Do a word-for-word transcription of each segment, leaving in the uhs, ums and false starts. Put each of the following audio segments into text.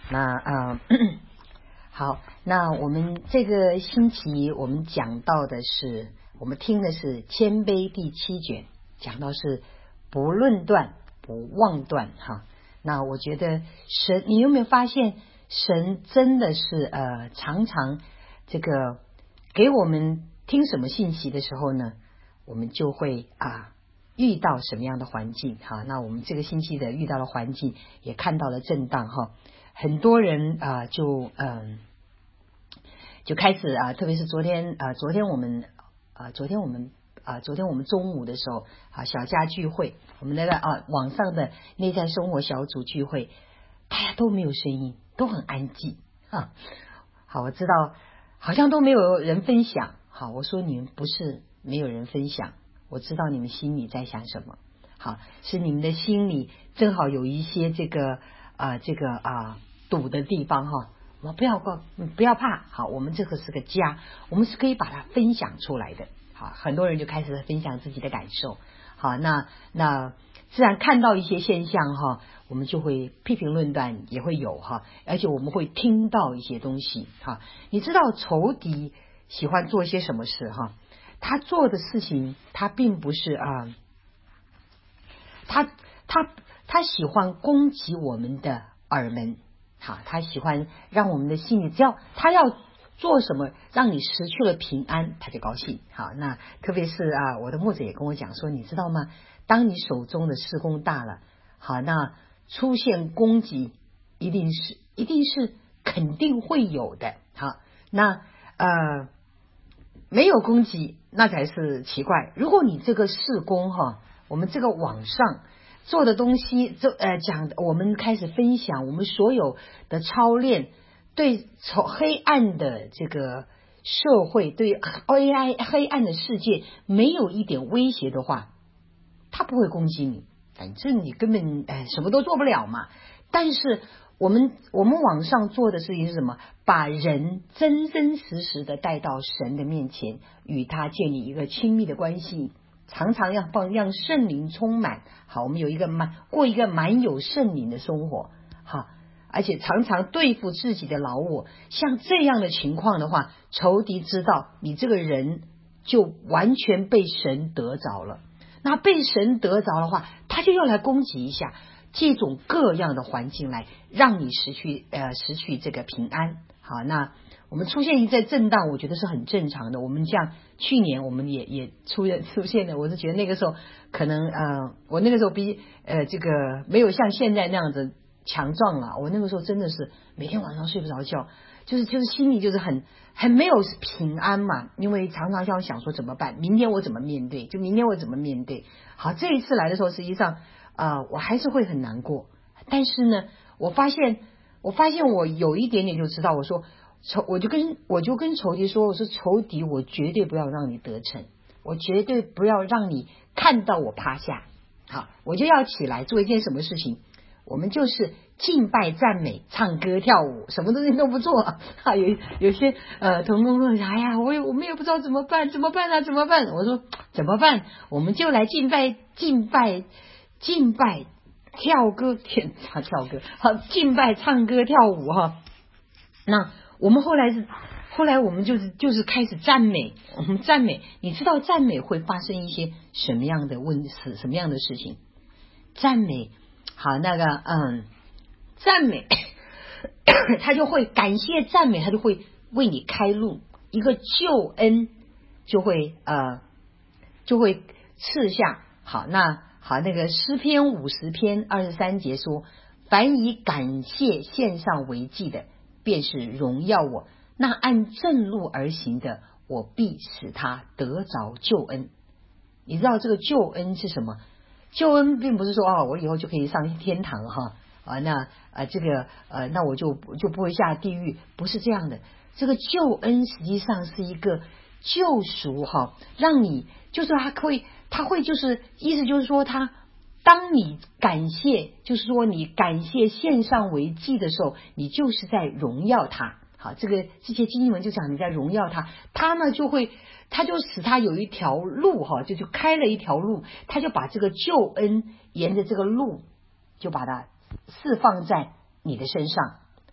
那啊、呃，好，那我们这个星期我们讲到的是，我们听的是谦卑第七卷，讲到是不论断不妄断哈。那我觉得神，你有没有发现神真的是呃常常这个给我们听什么信息的时候呢，我们就会啊遇到什么样的环境哈。那我们这个星期的遇到的环境也看到了震荡哈。很多人啊、呃，就嗯、呃，就开始啊、呃，特别是昨天啊、呃，昨天我们啊、呃，昨天我们啊、呃，昨天我们中午的时候啊，小家聚会，我们那个啊网上的内在生活小组聚会，大家都没有声音，都很安静啊。好，我知道好像都没有人分享。好，我说你们不是没有人分享，我知道你们心里在想什么。好，是你们的心里正好有一些这个啊、呃，这个啊。呃堵的地方哈，我不要不要怕，好，我们这个是个家，我们是可以把它分享出来的。好，很多人就开始分享自己的感受。好，那那自然看到一些现象哈，我们就会批评论断也会有哈，而且我们会听到一些东西哈。你知道仇敌喜欢做一些什么事哈？他做的事情，他并不是啊，他他他喜欢攻击我们的耳门。好，他喜欢让我们的心里，只要他要做什么让你失去了平安，他就高兴。好，那特别是啊，我的牧者也跟我讲说，你知道吗？当你手中的事工大了，好，那出现攻击一定是一定是肯定会有的。好，那呃没有攻击那才是奇怪。如果你这个事工哈，我们这个网上做的东西，就呃讲，我们开始分享我们所有的操练，对从黑暗的这个社会，对 A I 黑暗的世界没有一点威胁的话，他不会攻击你，反正你根本哎什么都做不了嘛。但是我们我们网上做的事情是什么？把人真真实实的带到神的面前，与他建立一个亲密的关系。常常要放让圣灵充满，好，我们有一个满过一个满有圣灵的生活，好，而且常常对付自己的老我。像这样的情况的话，仇敌知道你这个人就完全被神得着了。那被神得着的话，他就要来攻击一下，这种各样的环境来让你失去呃失去这个平安。好，那我们出现一在震荡，我觉得是很正常的。我们像去年我们也也出现出现的，我是觉得那个时候可能呃，我那个时候比呃这个没有像现在那样子强壮了。我那个时候真的是每天晚上睡不着觉，就是就是心里就是很很没有平安嘛，因为常常要想说怎么办，明天我怎么面对，就明天我怎么面对。好，这一次来的时候，实际上啊、呃，我还是会很难过，但是呢，我发现我发现我有一点点就知道，我说。仇，我就跟我就跟仇敌说，我说仇敌，我绝对不要让你得逞，我绝对不要让你看到我趴下。好，我就要起来做一件什么事情，我们就是敬拜、赞美、唱歌、跳舞，什么东西都不做。啊，有有些呃同工说，哎呀，我也我们也不知道怎么办，怎么办啊？怎么办？我说怎么办？我们就来敬拜、敬拜、敬拜、跳歌、跳跳歌，好，敬拜、唱歌、跳舞哈。那我们后来是，后来我们就是就是开始赞美，我们赞美，你知道赞美会发生一些什么样的问事，什么样的事情？赞美，好，那个嗯，赞美，他就会感谢赞美，他就会为你开路，一个救恩就会呃就会赐下。好，那好，那个诗篇五十篇二十三节说，凡以感谢献上为祭的，便是荣耀我，那按正路而行的，我必使他得着救恩。你知道这个救恩是什么？救恩并不是说啊，我以后就可以上天堂哈啊，那啊这个呃，那我就就不会下地狱，不是这样的。这个救恩实际上是一个救赎哈，让你就是他会他会就是意思就是说他。当你感谢，就是说你感谢献上为祭的时候，你就是在荣耀他。好，这个这些经文就讲你在荣耀他，他呢就会，他就使他有一条路哈，就就开了一条路，他就把这个救恩沿着这个路，就把它释放在你的身上。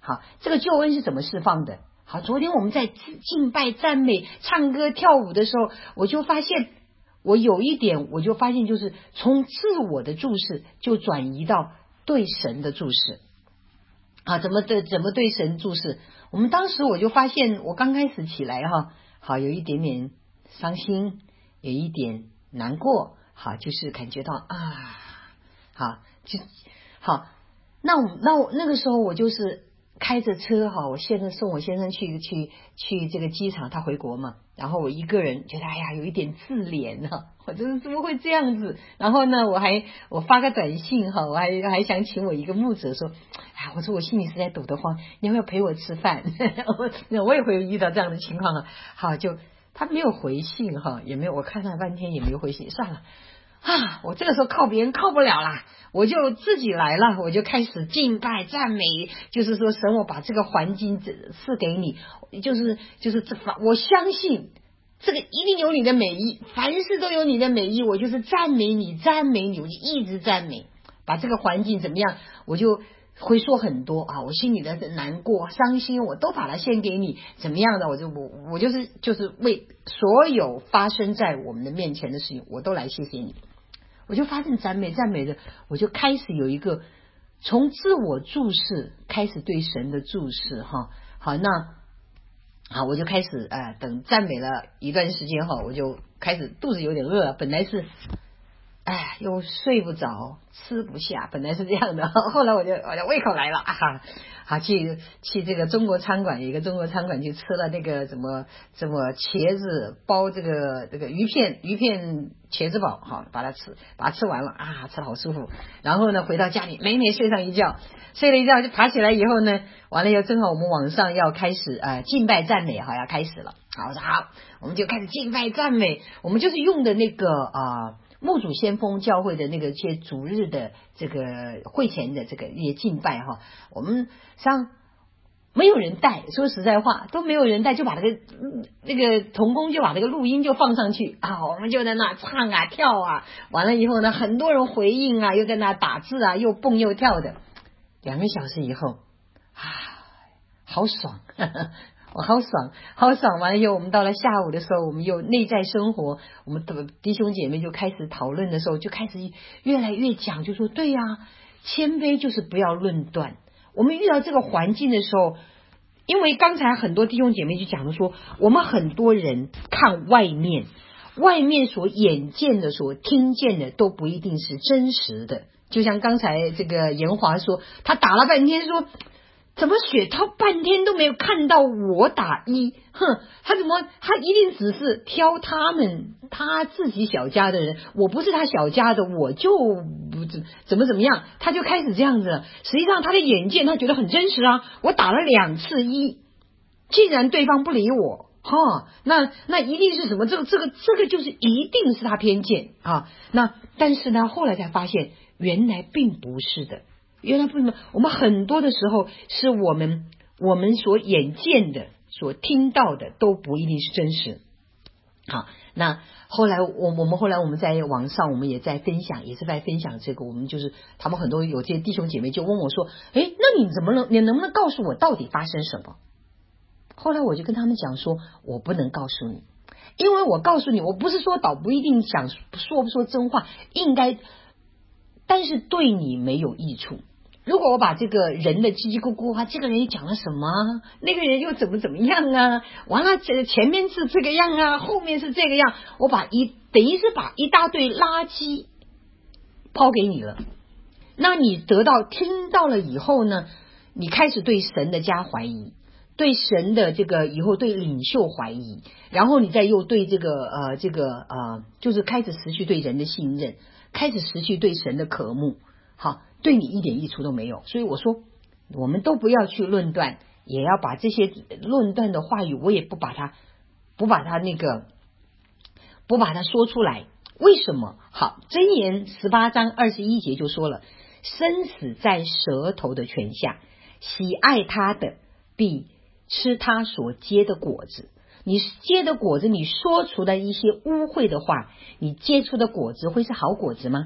好，这个救恩是怎么释放的？好，昨天我们在敬拜赞美唱歌跳舞的时候，我就发现我有一点我就发现就是从自我的注视就转移到对神的注视啊，怎么的怎么对神注视？我们当时我就发现我刚开始起来哈，好有一点点伤心，有一点难过，好就是感觉到啊，好就好，那我那我那个时候我就是开着车哈，我先生送我先生去去去这个机场，他回国嘛，然后我一个人觉得哎呀有一点自怜哈、啊，我就是怎么会这样子？然后呢，我还我发个短信哈，我还还想请我一个牧者说，哎，我说我心里实在抖得慌，你要不要陪我吃饭？我我也会遇到这样的情况啊。好，就他没有回信哈，也没有，我看了半天也没有回信，算了。啊，我这个时候靠别人靠不了啦，我就自己来了，我就开始敬拜赞美，就是说神，我把这个环境赐给你，就是就是这我相信这个一定有你的美意，凡事都有你的美意，我就是赞美你赞美你，我就一直赞美，把这个环境怎么样，我就会说很多啊，我心里的难过伤心我都把它献给你，怎么样的，我就我我就是就是为所有发生在我们的面前的事情我都来谢谢你。我就发现赞美赞美的，我就开始有一个从自我注视开始对神的注视哈。好，那好，我就开始呃，等赞美了一段时间哈，我就开始肚子有点饿，本来是哎又睡不着吃不下，本来是这样的，后来我就我就胃口来了啊，好去去这个中国餐馆，有一个中国餐馆去吃了那个什么什么茄子包这个这个鱼片鱼片茄子煲，好把它吃把它吃完了啊，吃得好舒服。然后呢回到家里美美睡上一觉，睡了一觉就爬起来以后呢，完了以后正好我们网上要开始呃敬拜赞美好要开始了，好我说好我们就开始敬拜赞美，我们就是用的那个啊。呃牧主先锋教会的那个些主日的这个会前的这个也敬拜哈，我们像没有人带，说实在话都没有人带，就把那个那个同工就把那个录音就放上去啊，我们就在那唱啊跳啊，完了以后呢，很多人回应啊，又在那打字啊，又蹦又跳的，两个小时以后啊，好爽。呵呵我好爽好爽，完了以后我们到了下午的时候，我们又内在生活，我们的弟兄姐妹就开始讨论的时候，就开始越来越讲，就说对呀、啊，谦卑就是不要论断。我们遇到这个环境的时候，因为刚才很多弟兄姐妹就讲的说，我们很多人看外面外面所眼见的所听见的都不一定是真实的，就像刚才这个严华说，他打了半天说怎么雪涛半天都没有看到我打一，哼，他怎么他一定只是挑他们他自己小家的人，我不是他小家的，我就不怎么怎么样，他就开始这样子了。实际上他的眼见他觉得很真实啊，我打了两次一，既然对方不理我哈，那那一定是什么？这个这个这个就是一定是他偏见啊。那但是呢，后来才发现原来并不是的。原来不是，我们很多的时候是我们我们所眼见的所听到的都不一定是真实。好，那后来我我们后来我们在网上我们也在分享，也是在分享这个，我们就是他们很多有这些弟兄姐妹就问我说，诶，那你怎么能你能不能告诉我到底发生什么？后来我就跟他们讲说，我不能告诉你，因为我告诉你，我不是说倒不一定想说不说真话，应该，但是对你没有益处。如果我把这个人的叽叽咕咕啊，这个人讲了什么，那个人又怎么怎么样啊，完了这前面是这个样啊，后面是这个样，我把一等于是把一大堆垃圾抛给你了。那你得到听到了以后呢，你开始对神的家怀疑，对神的这个以后对领袖怀疑，然后你再又对这个呃这个呃就是开始失去对人的信任，开始失去对神的渴慕，好，对你一点益处都没有。所以我说我们都不要去论断，也要把这些论断的话语我也不把它不把它那个不把它说出来。为什么？好，箴言十八章二十一节就说了，生死在舌头的权下，喜爱他的必吃他所结的果子。你结的果子，你说出的一些污秽的话，你结出的果子会是好果子吗？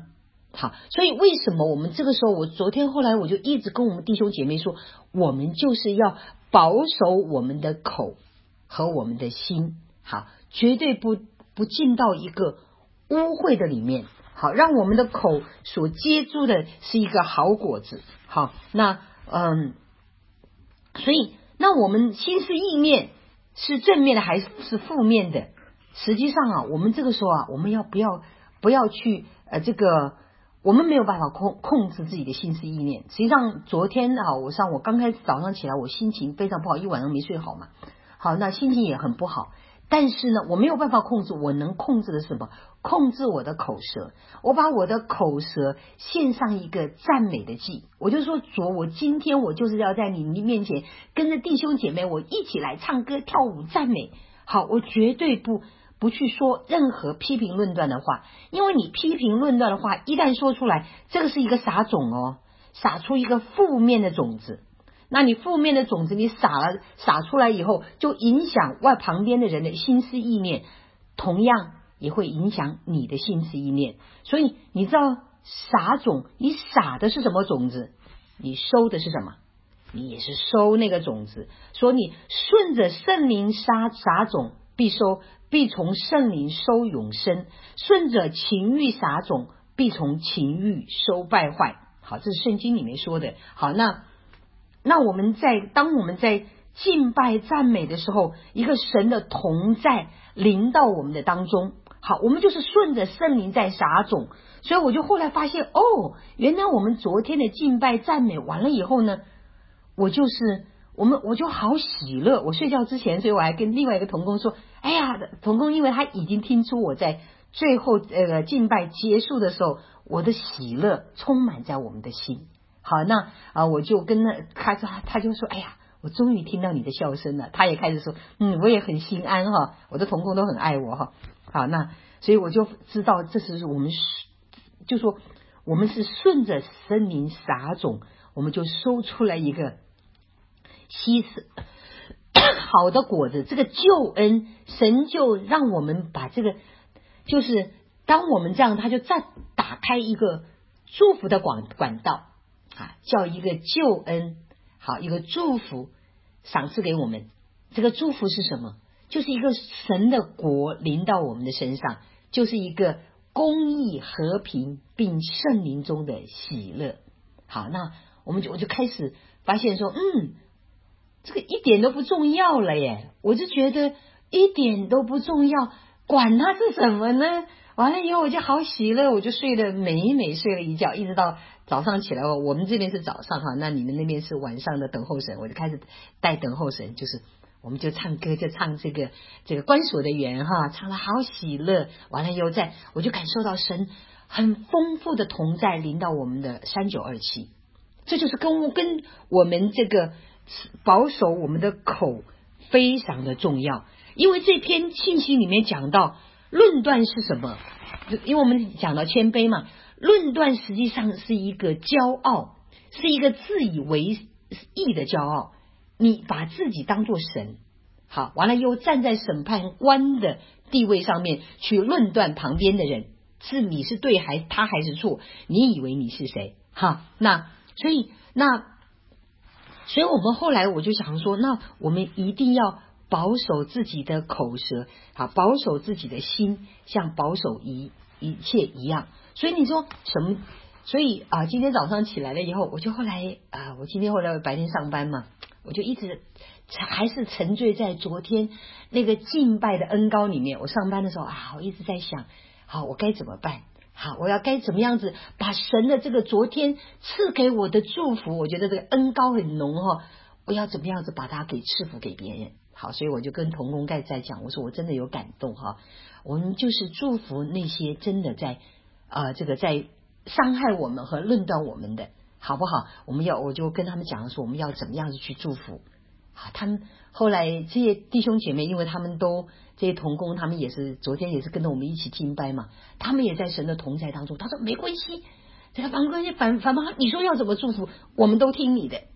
好，所以为什么我们这个时候，我昨天后来我就一直跟我们弟兄姐妹说，我们就是要保守我们的口和我们的心，好，绝对不不进到一个污秽的里面，好，让我们的口所结出的是一个好果子。好，那嗯，所以那我们心思意念是正面的还是负面的？实际上啊，我们这个时候啊，我们要不要不要去呃这个。我们没有办法控控制自己的心思意念。实际上昨天啊，我上我刚开始早上起来，我心情非常不好，一晚上没睡好嘛。好，那心情也很不好。但是呢，我没有办法控制，我能控制的是什么？控制我的口舌。我把我的口舌献上一个赞美的祭。我就说主，我今天我就是要在你面前跟着弟兄姐妹，我一起来唱歌跳舞赞美。好，我绝对不。不去说任何批评论断的话，因为你批评论断的话一旦说出来，这个是一个撒种哦，撒出一个负面的种子。那你负面的种子你撒了撒出来以后，就影响外旁边的人的心思意念，同样也会影响你的心思意念。所以你知道撒种，你撒的是什么种子，你收的是什么，你也是收那个种子。所以你顺着圣灵撒撒种，必收必从圣灵收永生，顺着情欲撒种，必从情欲收败坏。好，这是圣经里面说的。好，那那我们在当我们在敬拜赞美的时候，一个神的同在临到我们的当中。好，我们就是顺着圣灵在撒种。所以我就后来发现，哦，原来我们昨天的敬拜赞美完了以后呢，我就是我们我就好喜乐。我睡觉之前，所以我还跟另外一个同工说，哎呀，同工因为他已经听出我在最后呃敬拜结束的时候，我的喜乐充满在我们的心。好，那啊我就跟那他他他就说，哎呀，我终于听到你的笑声了。他也开始说，嗯，我也很心安哈，我的同工都很爱我哈。好，那所以我就知道这是我们就说我们是顺着圣灵撒种，我们就收出来一个稀释好的果子。这个救恩，神就让我们把这个，就是当我们这样，他就再打开一个祝福的管管道啊，叫一个救恩，好，一个祝福赏赐给我们。这个祝福是什么？就是一个神的国临到我们的身上，就是一个公义和平并圣灵中的喜乐。好，那我们就我就开始发现说，嗯，这个一点都不重要了耶！我就觉得一点都不重要，管它是什么呢？完了以后我就好喜乐，我就睡得美美睡了一觉，一直到早上起来。我们这边是早上哈，那你们那边是晚上的等候神，我就开始带等候神，就是我们就唱歌，就唱这个这个关锁的园哈，唱得好喜乐。完了以后在我就感受到神很丰富的同在临到我们的三九二七。这就是跟我跟我们这个保守我们的口非常的重要。因为这篇信息里面讲到论断是什么，因为我们讲到谦卑嘛，论断实际上是一个骄傲，是一个自以为义的骄傲，你把自己当作神。好，完了又站在审判官的地位上面去论断旁边的人，是你是对还他还是错，你以为你是谁？哈，那所以那所以我们后来我就想说，那我们一定要保守自己的口舌，好，保守自己的心，像保守一一切一样。所以你说什么？所以啊，今天早上起来了以后，我就后来啊，我今天后来白天上班嘛，我就一直还是沉醉在昨天那个敬拜的恩膏里面。我上班的时候啊，我一直在想，好，我该怎么办？好，我要该怎么样子把神的这个昨天赐给我的祝福，我觉得这个恩膏很浓哈，我要怎么样子把它给赐福给别人。好，所以我就跟同工盖在讲，我说我真的有感动哈，我们就是祝福那些真的在啊、呃、这个在伤害我们和论断我们的，好不好？我们要我就跟他们讲说，我们要怎么样子去祝福。好，他们后来这些弟兄姐妹，因为他们都这些同工，他们也是昨天也是跟着我们一起敬拜嘛，他们也在神的同在当中。他说没关系，这个反关系反反正你说要怎么祝福，我们都听你的。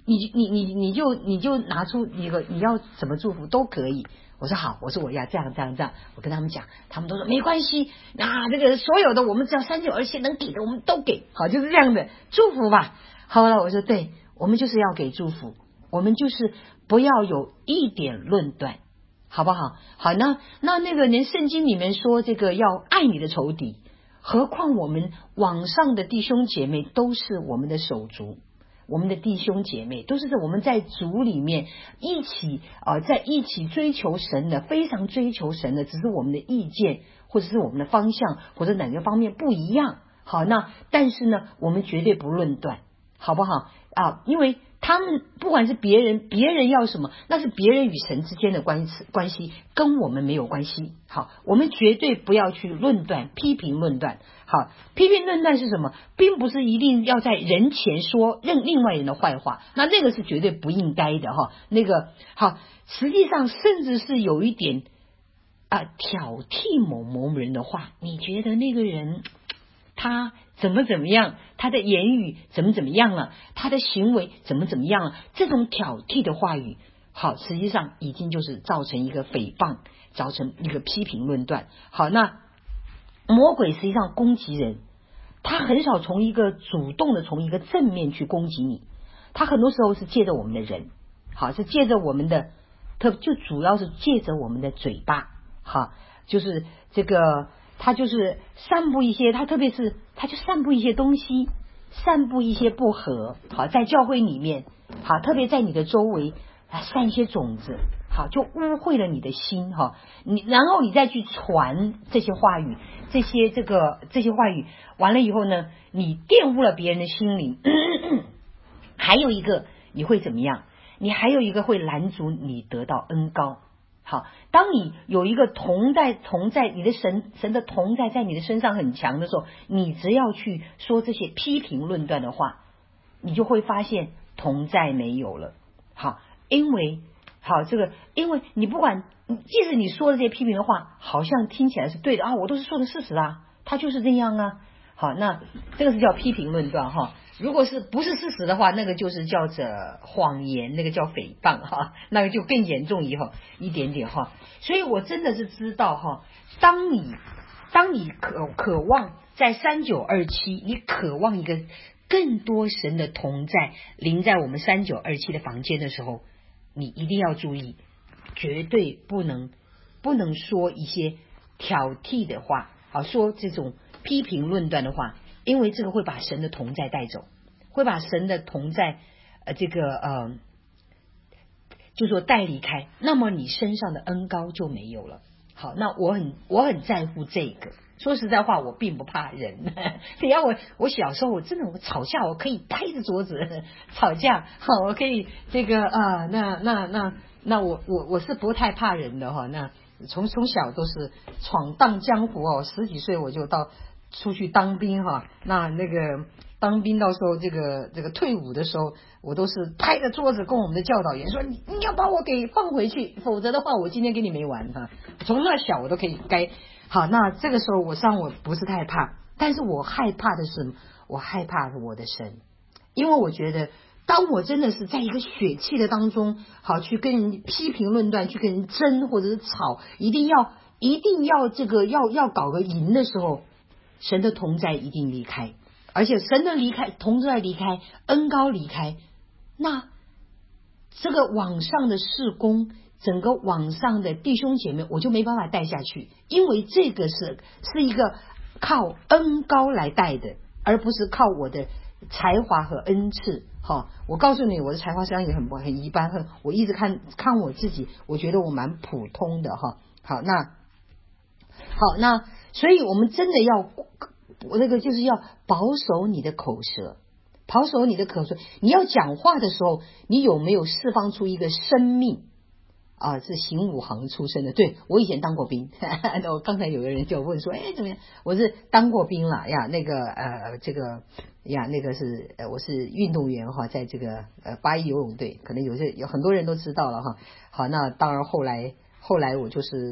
你你你你就你就拿出一个你要怎么祝福都可以。我说好，我说我要这样这样这样，我跟他们讲，他们都说没关系，那这个所有的我们只要三九二七能给的我们都给，好，就是这样的祝福吧。好了，我说对，我们就是要给祝福，我们就是不要有一点论断，好不好？好，那那那个人圣经里面说这个要爱你的仇敌，何况我们网上的弟兄姐妹都是我们的手足。我们的弟兄姐妹都是我们在主里面一起啊、呃，在一起追求神的，非常追求神的，只是我们的意见或者是我们的方向或者哪个方面不一样。好，那但是呢，我们绝对不论断，好不好啊？因为他们不管是别人，别人要什么，那是别人与神之间的关系，关系跟我们没有关系。好，我们绝对不要去论断、批评、论断。好，批评论断是什么？并不是一定要在人前说任另外人的坏话，那那个是绝对不应该的哈。那个好，实际上甚至是有一点啊、呃、挑剔某某人的话，你觉得那个人他怎么怎么样，他的言语怎么怎么样了，他的行为怎么怎么样了，这种挑剔的话语，好，实际上已经就是造成一个诽谤，造成一个批评论断。好，那魔鬼实际上攻击人，他很少从一个主动的从一个正面去攻击你，他很多时候是借着我们的人，好，是借着我们的，特就主要是借着我们的嘴巴，好，就是这个他就是散布一些，他特别是他就散布一些东西，散布一些不和，好，在教会里面，好，特别在你的周围散一些种子，好，就污秽了你的心哈，你然后你再去传这些话语，这些这个这些话语完了以后呢，你玷污了别人的心灵。还有一个你会怎么样？你还有一个会拦阻你得到恩膏。好，当你有一个同在同在你的神神的同在在你的身上很强的时候，你只要去说这些批评论断的话，你就会发现同在没有了。好，因为好这个，因为你不管即使你说的这些批评的话好像听起来是对的啊，我都是说的事实啊，他就是这样啊。好，那这个是叫批评论断哈。如果是不是事实的话，那个就是叫做谎言，那个叫诽谤哈，那个就更严重以后一点点哈。所以我真的是知道哈，当你当你渴渴望在三九二七，你渴望一个更多神的同在临在我们三九二七的房间的时候，你一定要注意，绝对不能不能说一些挑剔的话，好，说这种批评论断的话，因为这个会把神的同在带走，会把神的同在呃这个呃就说带离开，那么你身上的恩膏就没有了。好，那我很我很在乎这个。说实在话，我并不怕人。只要我我小时候我真的我吵架，我可以拍着桌子吵架，好，我可以这个啊、呃，那那那那我我我是不太怕人的哈。那从从小都是闯荡江湖哦，十几岁我就到出去当兵哈。那那个当兵到时候这个这个退伍的时候，我都是拍着桌子跟我们的教导员说，你你要把我给放回去，否则的话我今天跟你没完哈。从那小我都可以该好，那这个时候我上我不是太怕，但是我害怕的是我害怕我的神，因为我觉得当我真的是在一个血气的当中，好去跟人批评论断，去跟人争或者是吵，一定要一定要这个要要搞个赢的时候，神的同在一定离开，而且神的离开，同在离开，恩膏离开，那这个网上的事工，整个网上的弟兄姐妹我就没办法带下去，因为这个是是一个靠恩膏来带的，而不是靠我的才华和恩赐。好，我告诉你，我的才华实际上也很不很一般，很我一直看看我自己，我觉得我蛮普通的哈。好，那好，那所以我们真的要我那个就是要保守你的口舌，保守你的口舌。你要讲话的时候，你有没有释放出一个生命啊？是刑武行出身的，对，我以前当过兵。我刚才有个人就问说，哎，怎么样？我是当过兵了呀，那个呃，这个呀，那个是呃，我是运动员哈，在这个呃八一游泳队，可能有些有很多人都知道了哈。好，那当然后来后来我就是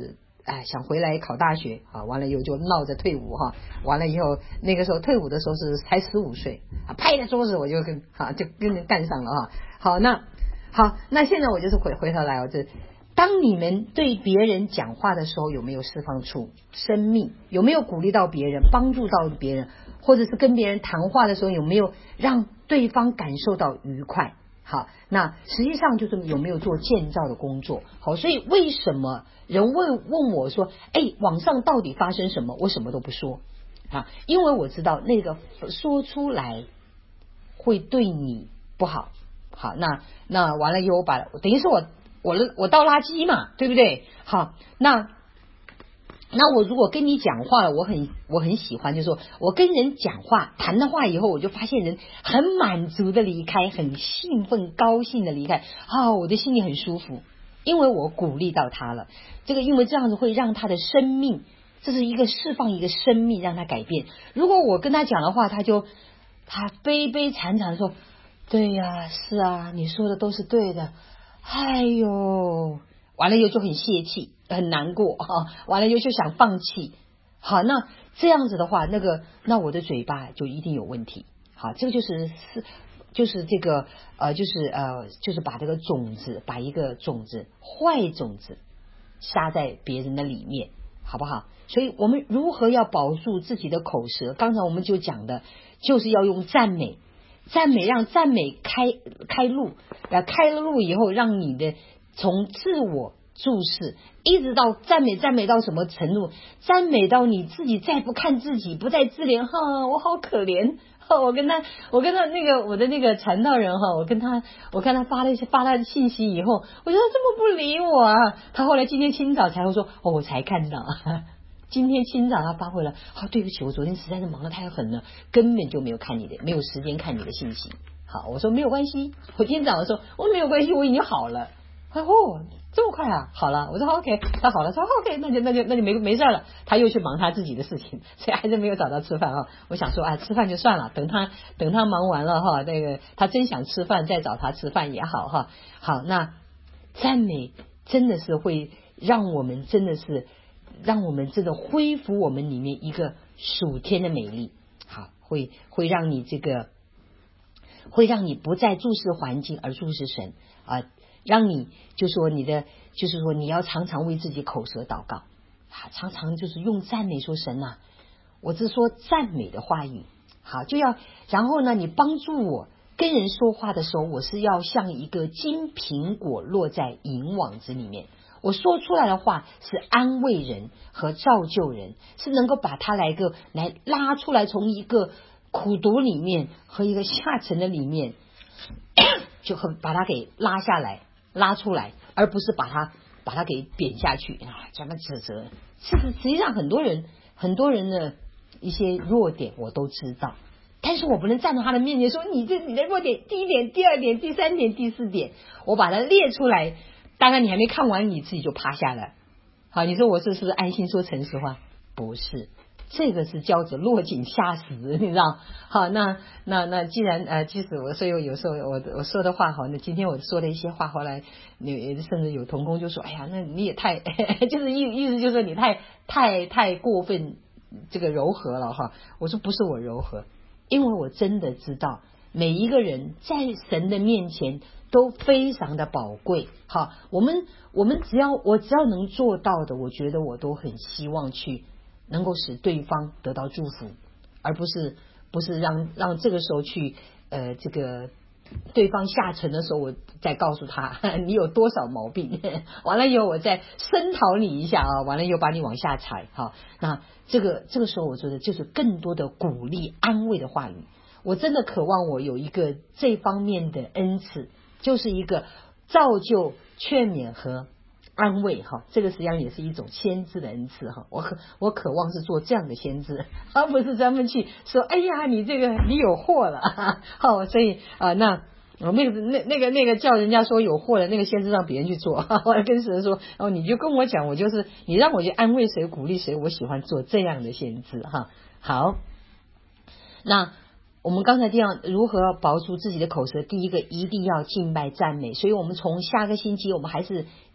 哎想回来考大学啊，完了以后就闹着退伍哈，完了以后那个时候退伍的时候是才十五岁啊，拍着桌子我就跟啊就跟人干上了哈。好，那好，那现在我就是回回头来哦，这当你们对别人讲话的时候，有没有释放出生命？有没有鼓励到别人，帮助到别人？或者是跟别人谈话的时候，有没有让对方感受到愉快？好，那实际上就是有没有做建造的工作。好，所以为什么人问问我说，哎，网上到底发生什么？我什么都不说啊，因为我知道那个说出来会对你不好。好，那那完了以后，我把等于是我我我倒垃圾嘛，对不对？好，那。那我如果跟你讲话了，我很我很喜欢，就是说我跟人讲话谈的话以后，我就发现人很满足的离开，很兴奋高兴的离开啊，我的心里很舒服，因为我鼓励到他了。这个因为这样子会让他的生命，这是一个释放一个生命，让他改变。如果我跟他讲的话，他就他悲悲惨惨的说，对呀，是啊，你说的都是对的，哎呦。完了以后就很泄气，很难过哈、啊。完了以后就想放弃。好，那这样子的话，那个那我的嘴巴就一定有问题。好，这个就是是就是这个呃，就是呃，就是把这个种子，把一个种子坏种子撒在别人的里面，好不好？所以我们如何要保住自己的口舌？刚才我们就讲的，就是要用赞美，赞美让赞美开开路，啊，开了路以后，让你的。从自我注视一直到赞美，赞美到什么程度？赞美到你自己再不看自己，不再自怜哈，我好可怜哈！我跟他，我跟他那个我的那个传道人哈，我跟他，我看他发了一些发他的信息以后，我觉得这么不理我啊！他后来今天清早才会说，哦，我才看到，今天清早他发回来，啊，对不起，我昨天实在是忙得太狠了，根本就没有看你的，没有时间看你的信息。好，我说没有关系，我今天早上说我没有关系，我已经好了。哦，这么快啊！好了，我说 OK， 他好了，说 OK， 那就那就那就没没事了。他又去忙他自己的事情，所以还是没有找到吃饭啊。我想说啊，吃饭就算了，等他等他忙完了哈，那个他真想吃饭，再找他吃饭也好哈。好，那赞美真的是会让我们真的是让我们真的恢复我们里面一个属天的美丽。好，会会让你这个会让你不再注视环境而注视神啊。让你就说你的就是说你要常常为自己口舌祷告啊，常常就是用赞美说神啊，我是说赞美的话语，好就要然后呢，你帮助我跟人说话的时候，我是要像一个金苹果落在银网子里面，我说出来的话是安慰人和造就人，是能够把它来个来拉出来，从一个苦毒里面和一个下沉的里面，就把它给拉下来。拉出来，而不是把它把它给贬下去啊，这么指责。是实际上很多人很多人的一些弱点我都知道，但是我不能站到他的面前说你这你的弱点第一点、第二点、第三点、第四点，我把它列出来，大概你还没看完，你自己就趴下了。好，你说我是是不是安心说诚实话？不是。这个是叫做落井下石，你知道？好，那那那既然呃，即使我所以有时候我我说的话好，那今天我说的一些话，后来你甚至有同工就说，哎呀，那你也太就是意意思就是说你太太太过分这个柔和了哈。我说不是我柔和，因为我真的知道每一个人在神的面前都非常的宝贵。好，我们我们只要我只要能做到的，我觉得我都很希望去。能够使对方得到祝福，而不是不是让让这个时候去呃这个对方下沉的时候，我再告诉他你有多少毛病，完了以后我再声讨你一下啊，完了又把你往下踩哈。那这个这个时候我觉得就是更多的鼓励安慰的话语。我真的渴望我有一个这方面的恩赐，就是一个造就、劝勉和安慰哈，这个实际上也是一种先知的恩赐哈。我渴我渴望是做这样的先知，而不是专门去说，哎呀，你这个你有祸了。好，所以啊、呃，那我那个那那个那个叫人家说有祸了，那个先知让别人去做。我跟神说，哦，你就跟我讲，我就是你让我去安慰谁、鼓励谁，我喜欢做这样的先知哈。好，那。我们刚才这样如何保住自己的口舌？第一个一定要敬拜赞美，所以我们从下个星期我们还是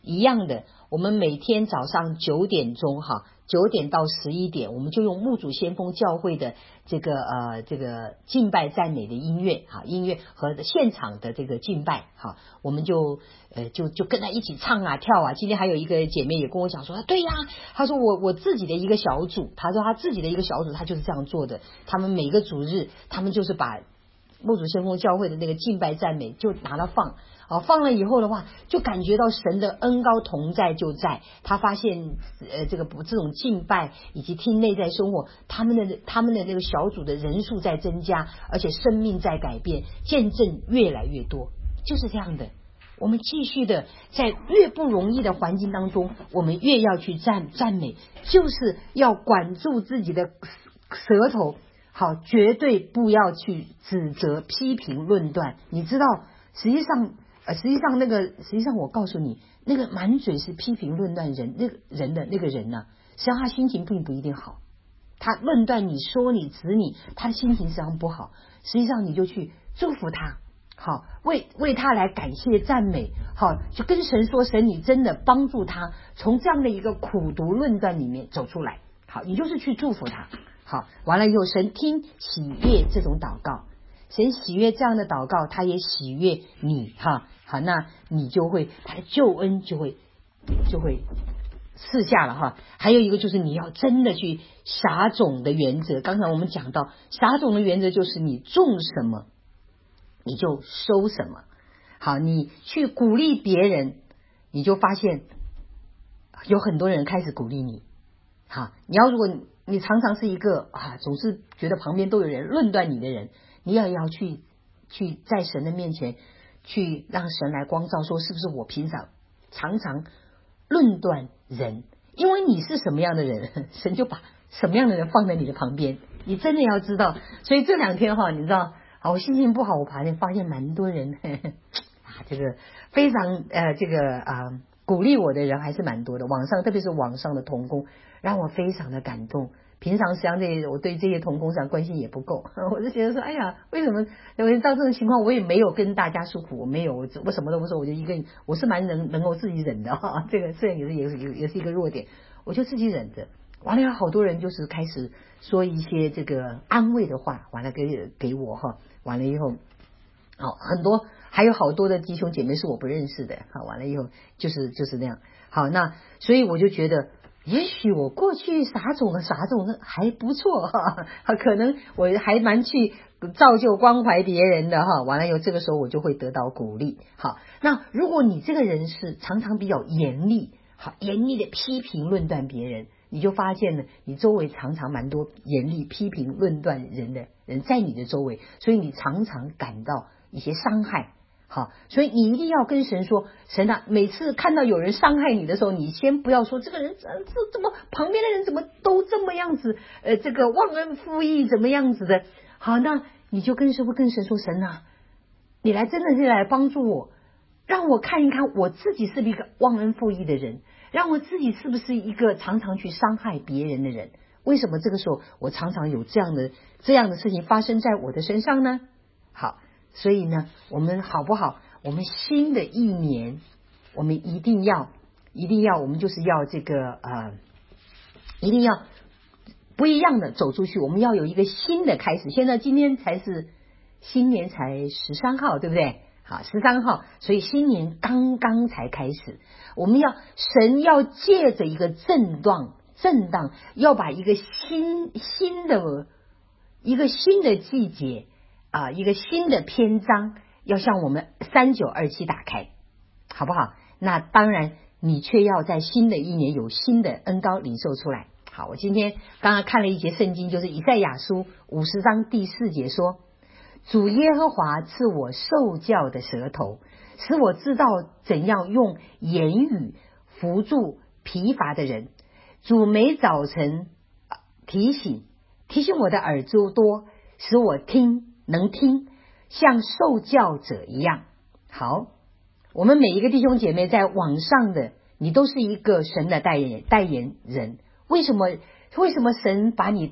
一样的，我们每天早上九点钟哈，九点到十一点，我们就用牧主先锋教会的这个呃这个敬拜赞美的音乐哈，音乐和现场的这个敬拜哈，我们就呃就就跟他一起唱啊跳啊。今天还有一个姐妹也跟我讲说，对呀，她说我我自己的一个小组，她说她自己的一个小组，她就是这样做的。他们每个主日，他们就是把牧主先锋教会的那个敬拜赞美就拿了放。哦，放了以后的话，就感觉到神的恩膏同在就在。他发现，呃，这个不这种敬拜以及听内在生活，他们的他们的那个小组的人数在增加，而且生命在改变，见证越来越多，就是这样的。我们继续的在越不容易的环境当中，我们越要去赞赞美，就是要管住自己的舌头，好，绝对不要去指责、批评、论断。你知道，实际上。呃，实际上那个，实际上我告诉你，那个满嘴是批评论断人那个人的那个人呢、啊，实际上他心情并不一定好。他论断你说你指你，他的心情实际上不好。实际上你就去祝福他，好，为为他来感谢赞美，好，就跟神说，神你真的帮助他从这样的一个苦毒论断里面走出来。好，你就是去祝福他。好，完了以后，神听喜悦这种祷告。神喜悦这样的祷告，他也喜悦你哈，好，那你就会他的救恩就会就会赐下了哈。还有一个就是你要真的去撒种的原则，刚才我们讲到撒种的原则就是你种什么你就收什么。好，你去鼓励别人，你就发现有很多人开始鼓励你。好，你要如果你常常是一个啊总是觉得旁边都有人论断你的人，你也要去去在神的面前去让神来光照，说是不是我平常常常论断人，因为你是什么样的人，神就把什么样的人放在你的旁边，你真的要知道。所以这两天哈，你知道啊，我心情不好，我发现发现蛮多人呵呵啊，这个非常呃这个啊鼓励我的人还是蛮多的，网上特别是网上的同工让我非常的感动。平常相对我对这些同工上关心也不够，我就觉得说，哎呀，为什么我到这种情况，我也没有跟大家诉苦，我没有，我我什么都不说，我就一个人，我是蛮能能够自己忍的哈。这个虽然也是也是也是一个弱点，我就自己忍着。完了，有好多人就是开始说一些这个安慰的话，完了给给我哈，完了以后，好很多还有好多的弟兄姐妹是我不认识的，好，完了以后就是就是那样。好，那所以我就觉得。也许我过去撒种的撒种的还不错哈，可能我还蛮去造就关怀别人的哈。完了以后，这个时候我就会得到鼓励。好，那如果你这个人是常常比较严厉，好严厉的批评论断别人，你就发现呢，你周围常常蛮多严厉批评论断人的人在你的周围，所以你常常感到一些伤害。好，所以你一定要跟神说，神啊，每次看到有人伤害你的时候，你先不要说这个人这这怎么旁边的人怎么都这么样子，呃，这个忘恩负义怎么样子的。好，那你就跟神跟神说，神啊，你来真的是来帮助我，让我看一看我自己是不是一个忘恩负义的人，让我自己是不是一个常常去伤害别人的人。为什么这个时候我常常有这样的这样的事情发生在我的身上呢？好。所以呢，我们好不好？我们新的一年，我们一定要，一定要，我们就是要这个呃，一定要不一样的走出去。我们要有一个新的开始。现在今天才是新年才十三号，对不对？好，十三号，所以新年刚刚才开始。我们要神要借着一个震荡，震荡，要把一个新新的一个新的季节。啊，一个新的篇章要向我们三九二七打开，好不好？那当然，你却要在新的一年有新的恩膏领受出来。好，我今天刚刚看了一节圣经，就是以赛亚书五十章第四节说：“主耶和华赐我受教的舌头，使我知道怎样用言语扶助疲乏的人。主每早晨提醒提醒我的耳朵多，使我听。”能听，像受教者一样。好，我们每一个弟兄姐妹在网上的，你都是一个神的代言代言人。为什么？为什么神把你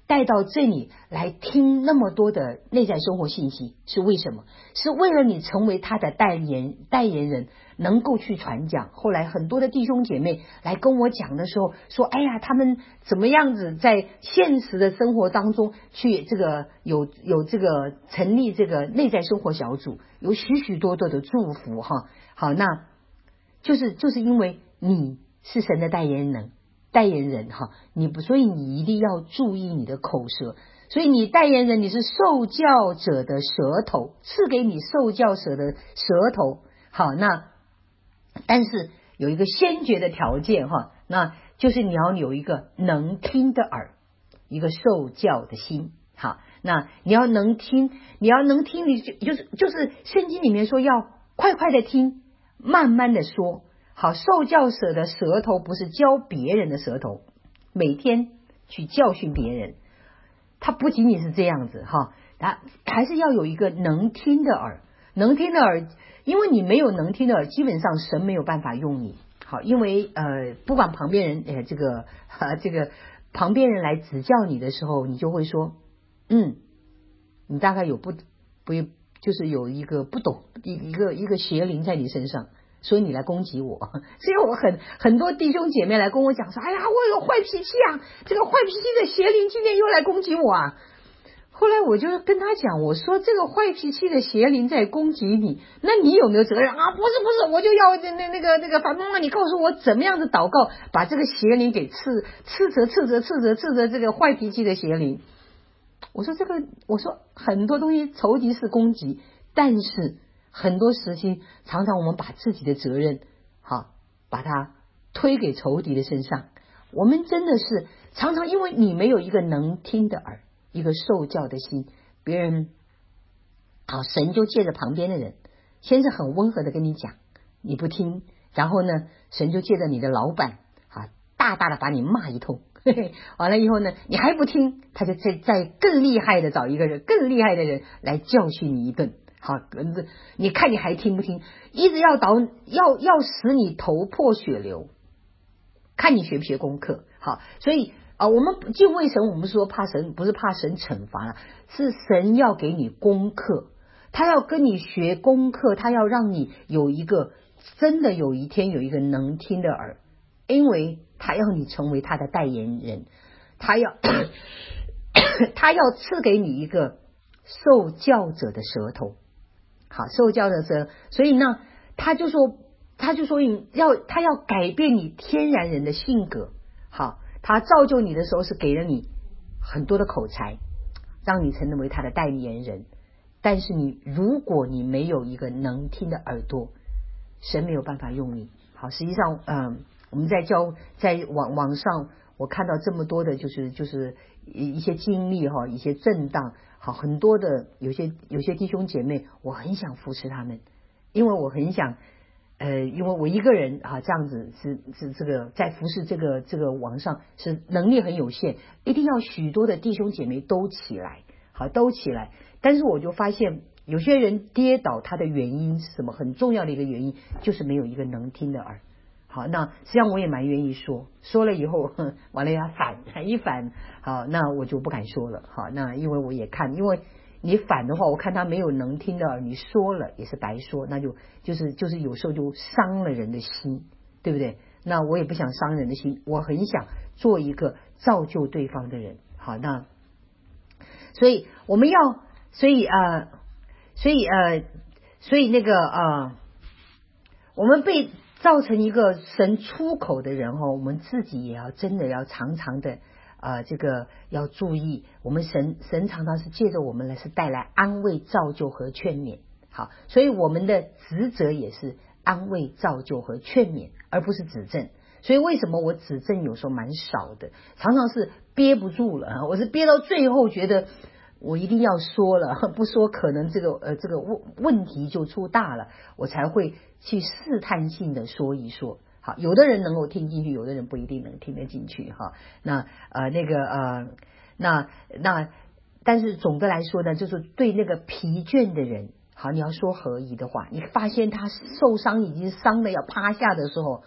带到这里来听那么多的内在生活信息，是为什么？是为了你成为他的代言代言人，能够去传讲。后来很多的弟兄姐妹来跟我讲的时候说，哎呀，他们怎么样子在现实的生活当中去这个有有这个成立这个内在生活小组，有许许多多的祝福哈。好，那就是就是因为你是神的代言人代言人哈，你不，所以你一定要注意你的口舌。所以你代言人，你是受教者的舌头，赐给你受教者的舌头。好，那但是有一个先决的条件哈，那就是你要有一个能听的耳，一个受教的心。好，那你要能听，你要能听，你就就是就是圣经里面说要快快的听，慢慢的说。好，受教者的舌头不是教别人的舌头，每天去教训别人，他不仅仅是这样子哈，他还是要有一个能听的耳，能听的耳，因为你没有能听的耳，基本上神没有办法用你。好，因为呃，不管旁边人呃这个呃这个旁边人来指教你的时候，你就会说，嗯，你大概有不不就是有一个不懂一一个一个邪灵在你身上。所以你来攻击我，所以我很很多弟兄姐妹来跟我讲说，哎呀，我有个坏脾气啊，这个坏脾气的邪灵今天又来攻击我啊。后来我就跟他讲，我说这个坏脾气的邪灵在攻击你，那你有没有责任啊？不是不是，我就要那那那个那个，反正妈妈你告诉我怎么样子祷告，把这个邪灵给斥斥责斥责斥责斥责这个坏脾气的邪灵。我说这个，我说很多东西仇敌是攻击，但是很多时期，常常我们把自己的责任，好，把它推给仇敌的身上。我们真的是常常因为你没有一个能听的耳，一个受教的心，别人，好，神就借着旁边的人，先是很温和的跟你讲，你不听，然后呢，神就借着你的老板，啊，大大的把你骂一通。嘿嘿，完了以后呢，你还不听，他就再再更厉害的找一个人，更厉害的人来教训你一顿。好，你看你还听不听？一直要导，要要使你头破血流，看你学不学功课。好，所以啊、呃，我们敬畏神，我们说怕神，不是怕神惩罚了，是神要给你功课，他要跟你学功课，他要让你有一个真的有一天有一个能听的耳，因为他要你成为他的代言人，他要他要赐给你一个受教者的舌头。好，受教的舌，所以呢，他就说，他就说你要，他要改变你天然人的性格。好，他造就你的时候是给了你很多的口才，让你成为他的代言人。但是你如果你没有一个能听的耳朵，神没有办法用你。好，实际上，嗯，我们在教在网网上，我看到这么多的，就是就是一些经历哈，一些震荡。好，很多的有些有些弟兄姐妹，我很想扶持他们，因为我很想，呃，因为我一个人啊，这样子是是这个在服侍这个这个网上是能力很有限，一定要许多的弟兄姐妹都起来，好，都起来。但是我就发现有些人跌倒，他的原因是什么？很重要的一个原因就是没有一个能听的耳。好，那实际上我也蛮愿意说，说了以后完了要反一反，好，那我就不敢说了。好，那因为我也看，因为你反的话，我看他没有能听的耳，你说了也是白说，那就就是就是有时候就伤了人的心，对不对？那我也不想伤人的心，我很想做一个造就对方的人。好，那所以我们要，所以呃，所以呃，所以那个呃，我们被造成一个神出口的人哦，我们自己也要真的要常常的呃，这个要注意，我们神神常常是借着我们来是带来安慰、造就和劝勉。好，所以我们的职责也是安慰、造就和劝勉，而不是指正。所以为什么我指正有时候蛮少的，常常是憋不住了，我是憋到最后觉得我一定要说了，不说可能这个呃这个问问题就出大了，我才会去试探性的说一说。好，有的人能够听进去，有的人不一定能听得进去哈。那呃那个呃那那但是总的来说呢，就是对那个疲倦的人，好，你要说合宜的话，你发现他受伤已经伤的要趴下的时候，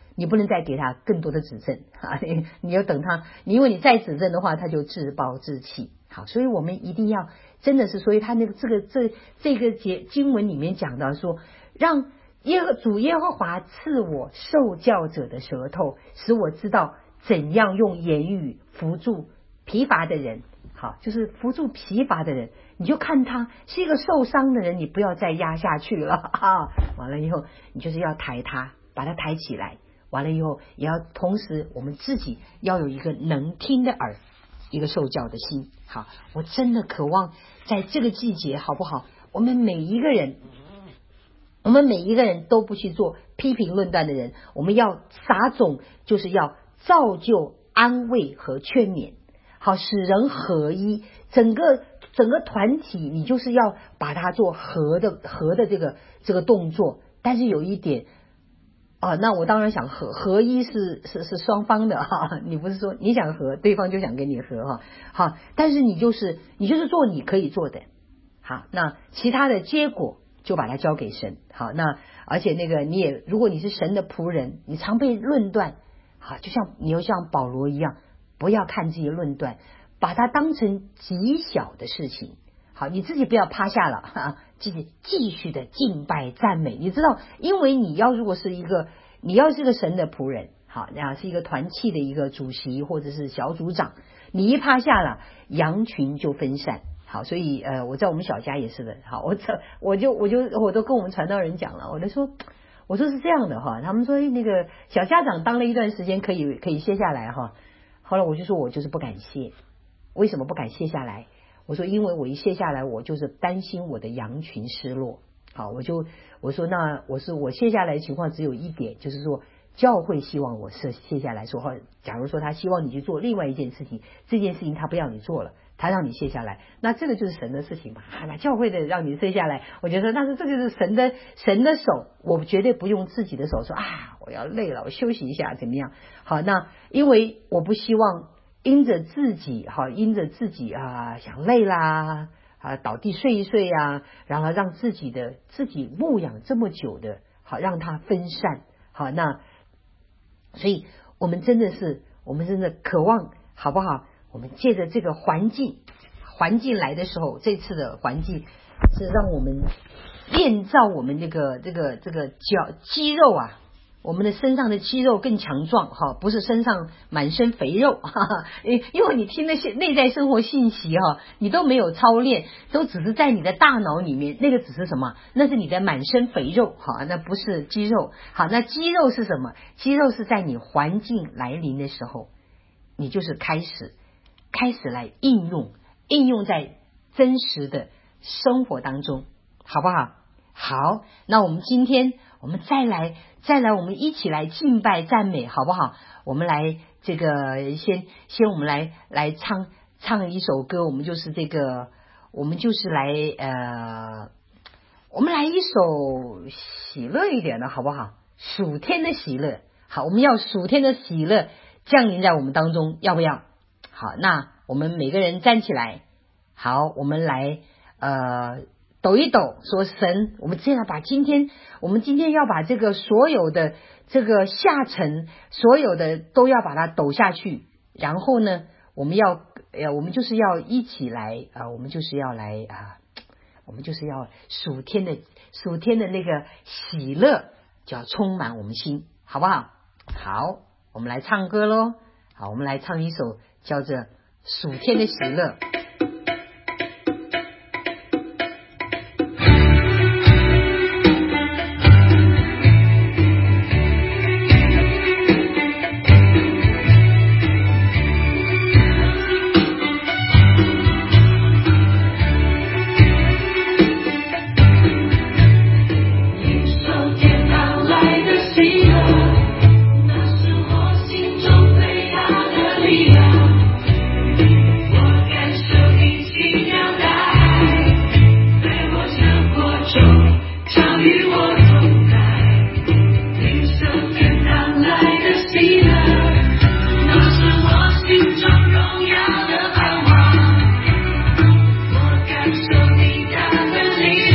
你不能再给他更多的指正啊！你你要等他，因为你再指正的话，他就自暴自弃。好，所以我们一定要真的是，所以他那个这个这这个节经文里面讲到说，让耶和主耶和华赐我受教者的舌头，使我知道怎样用言语扶助疲乏的人。好，就是扶助疲乏的人，你就看他是一个受伤的人，你不要再压下去了啊！完了以后，你就是要抬他，把他抬起来。完了以后，也要同时我们自己要有一个能听的耳，一个受教的心。好，我真的渴望在这个季节，好不好？我们每一个人，我们每一个人都不去做批评论断的人，我们要撒种，就是要造就、安慰和劝勉。好，使人合一，整个整个团体，你就是要把它做合的合的这个这个动作。但是有一点啊，那我当然想合合一是是是双方的哈，你不是说你想合，对方就想跟你合哈。好，但是你就是你就是做你可以做的。好，那其他的结果就把它交给神。好，那而且那个你也，如果你是神的仆人，你常被论断，好，就像你要像保罗一样。不要看这些论断，把它当成极小的事情。好，你自己不要趴下了啊，继续继续的敬拜赞美。你知道，因为你要如果是一个你要是个神的仆人，好，那是一个团契的一个主席或者是小组长，你一趴下了，羊群就分散。好，所以呃，我在我们小家也是的。好，我这我就我就我都跟我们传道人讲了，我就说我说是这样的哈，他们说那个小家长当了一段时间可以可以歇下来哈。后来我就说我就是不敢歇，为什么不敢歇下来？我说因为我一歇下来，我就是担心我的羊群失落。好，我就我说那我是我歇下来的情况只有一点，就是说教会希望我是歇下来说，假如说他希望你去做另外一件事情，这件事情他不要你做了，他让你歇下来，那这个就是神的事情嘛。那教会的让你歇下来，我觉得但是这个是神的神的手，我绝对不用自己的手说啊，我要累了，我休息一下怎么样？好，那因为我不希望因着自己好，因着自己啊想累啦啊倒地睡一睡啊，然后让自己的自己牧养这么久的好让它分散。好，那所以我们真的是我们真的渴望好不好？我们借着这个环境环境来的时候，这次的环境是让我们炼造我们这个这个这个脚肌肉啊，我们的身上的肌肉更强壮哈，不是身上满身肥肉哈哈，因为你听那些内在生活信息哈，你都没有操练，都只是在你的大脑里面，那个只是什么？那是你的满身肥肉哈，那不是肌肉。好，那肌肉是什么？肌肉是在你环境来临的时候，你就是开始开始来应用，应用在真实的生活当中，好不好？好，那我们今天我们再来再来我们一起来敬拜赞美，好不好？我们来这个先先我们来来唱唱一首歌，我们就是这个我们就是来呃我们来一首喜乐一点的好不好？属天的喜乐。好，我们要属天的喜乐降临在我们当中，要不要？好，那我们每个人站起来，好，我们来呃抖一抖，说神，我们这样把今天我们今天要把这个所有的这个下沉，所有的都要把它抖下去，然后呢我们要呃我们就是要一起来啊、呃，我们就是要来啊、呃，我们就是要属天的属天的那个喜乐就要充满我们心，好不好？好，我们来唱歌咯。好，我们来唱一首叫做属天的喜乐。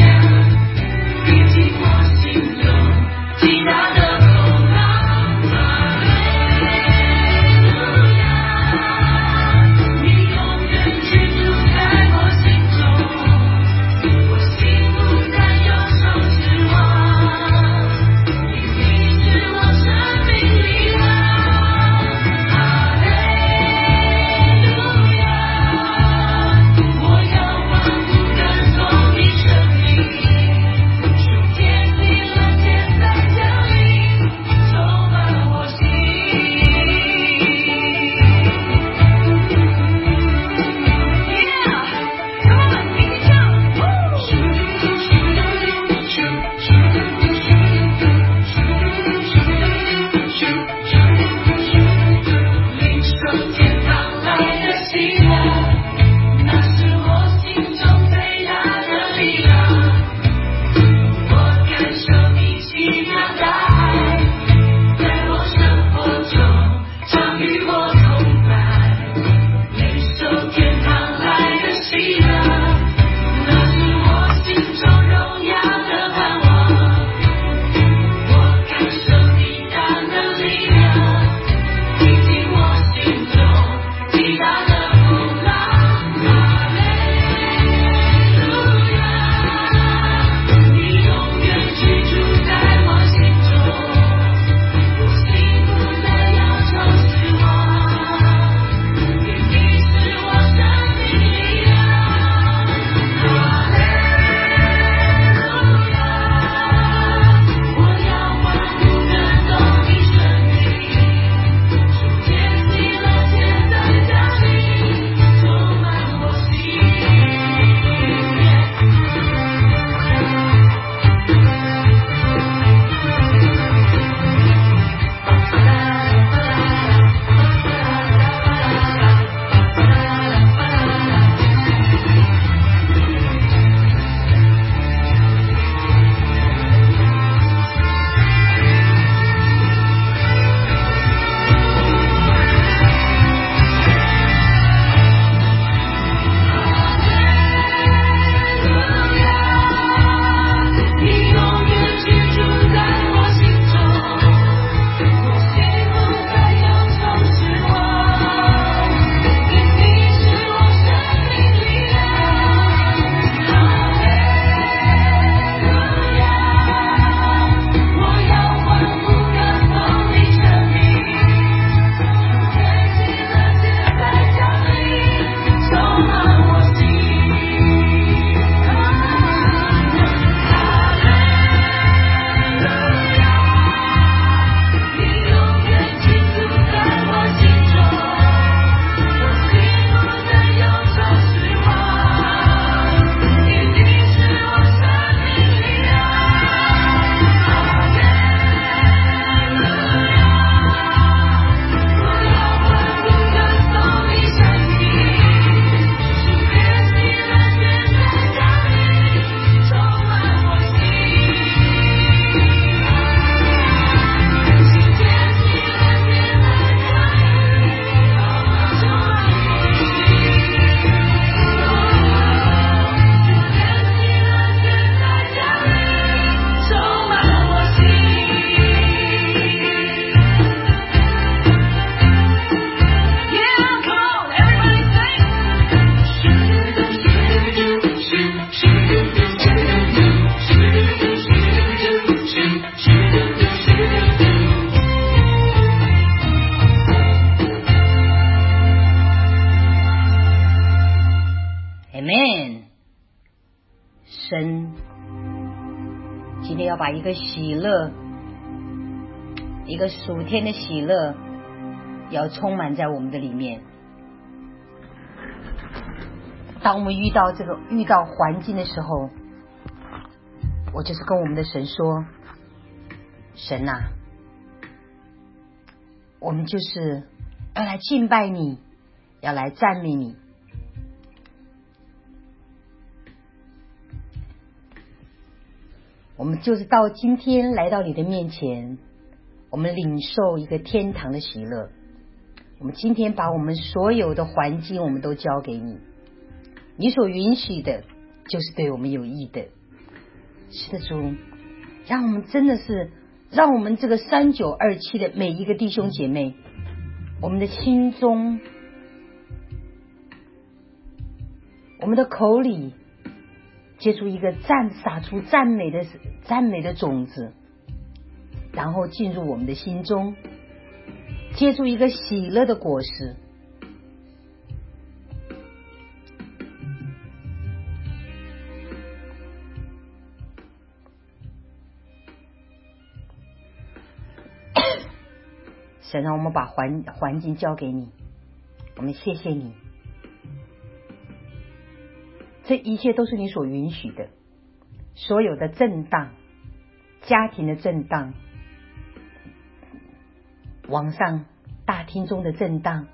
其他的风浪。 要把一个喜乐，一个属天的喜乐要充满在我们的里面。当我们遇到这个遇到环境的时候，我就是跟我们的神说，神啊，我们就是要来敬拜你，要来赞美你。我们就是到今天来到你的面前，我们领受一个天堂的喜乐。我们今天把我们所有的环境我们都交给你，你所允许的就是对我们有益的。是的，主，让我们真的是让我们这个三九二七的每一个弟兄姐妹，我们的心中，我们的口里结出一个赞撒出赞美的赞美的种子，然后进入我们的心中，结出一个喜乐的果实。神让我们把环环境交给你，我们谢谢你，这一切都是你所允许的。所有的震荡，家庭的震荡，网上大厅中的震荡，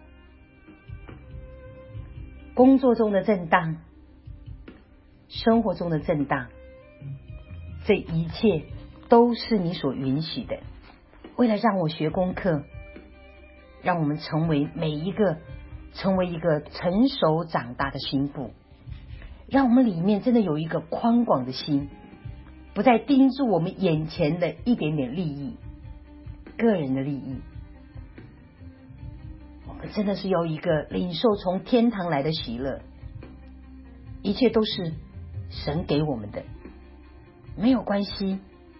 工作中的震荡，生活中的震荡，这一切都是你所允许的。为了让我学功课，让我们成为每一个成为一个成熟长大的心腹，让我们里面真的有一个宽广的心，不再盯住我们眼前的一点点利益，个人的利益。我们真的是有一个领受从天堂来的喜乐，一切都是神给我们的，没有关系。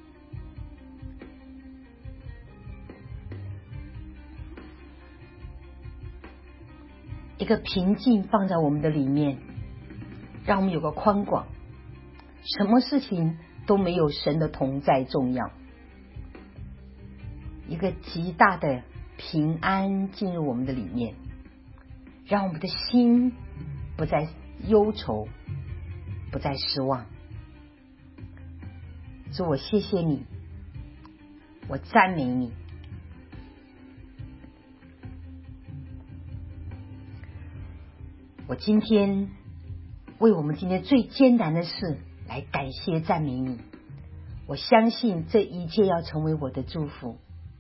一个平静放在我们的里面，让我们有个宽广，什么事情都没有神的同在重要。一个极大的平安进入我们的里面，让我们的心不再忧愁，不再失望。主，我谢谢你，我赞美你。我今天为我们今天最艰难的事来感谢赞美你，我相信这一切要成为我的祝福。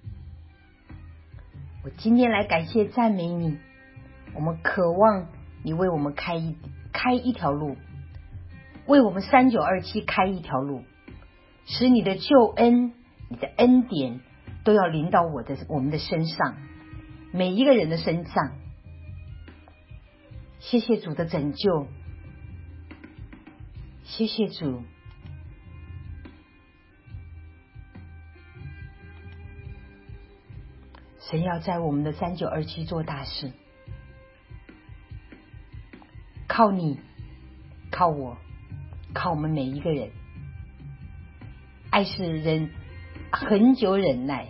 我今天来感谢赞美你，我们渴望你为我们开一开一条路，为我们三九二七开一条路，使你的救恩你的恩典都要临到我的我们的身上，每一个人的身上。谢谢主的拯救，谢谢主。神要在我们的三九二七做大事，靠你，靠我，靠我们每一个人。爱是忍很久忍耐，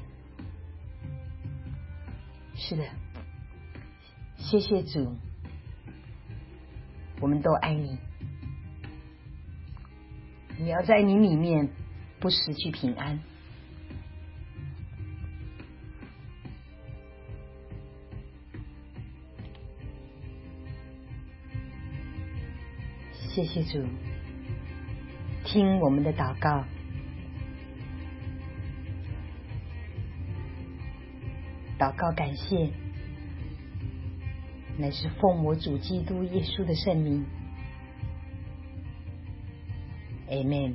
是的，谢谢主，我们都爱你。你要在你里面不失去平安。谢谢主，听我们的祷告，祷告感谢，乃是奉我主基督耶稣的圣名。Amen。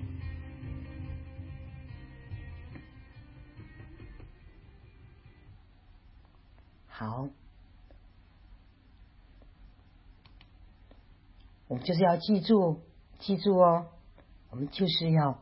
好，我们就是要记住，记住哦，我们就是要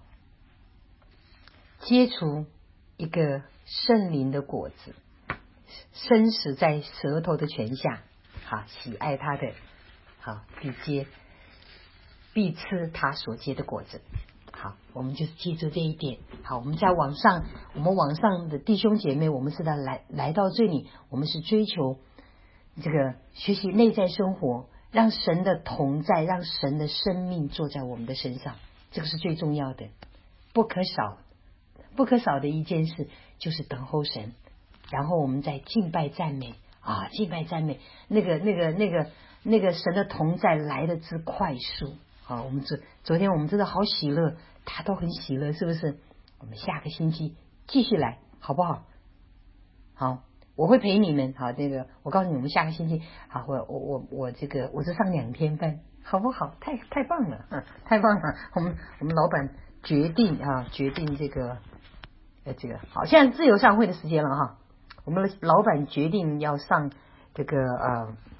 结出一个圣灵的果子，生死在舌头的泉下。好，喜爱他的，好必结，必吃他所结的果子。好。 好，我们就是记住这一点。好，我们在网上，我们网上的弟兄姐妹，我们是在来来到这里，我们是追求这个学习内在生活，让神的同在，让神的生命坐在我们的身上，这个是最重要的，不可少，不可少的一件事就是等候神，然后我们再敬拜赞美啊，敬拜赞美，那个那个那个那个神的同在来的之快速啊！我们昨昨天我们真的好喜乐，他都很喜乐，是不是？我们下个星期继续来，好不好？好，我会陪你们。好，这个我告诉你，我们下个星期好，我我我我这个我是上两天班，好不好？太太棒了，嗯，太棒了！我们我们老板决定啊，决定这个呃这个好，现在自由上会的时间了哈，我们的老板决定要上这个呃。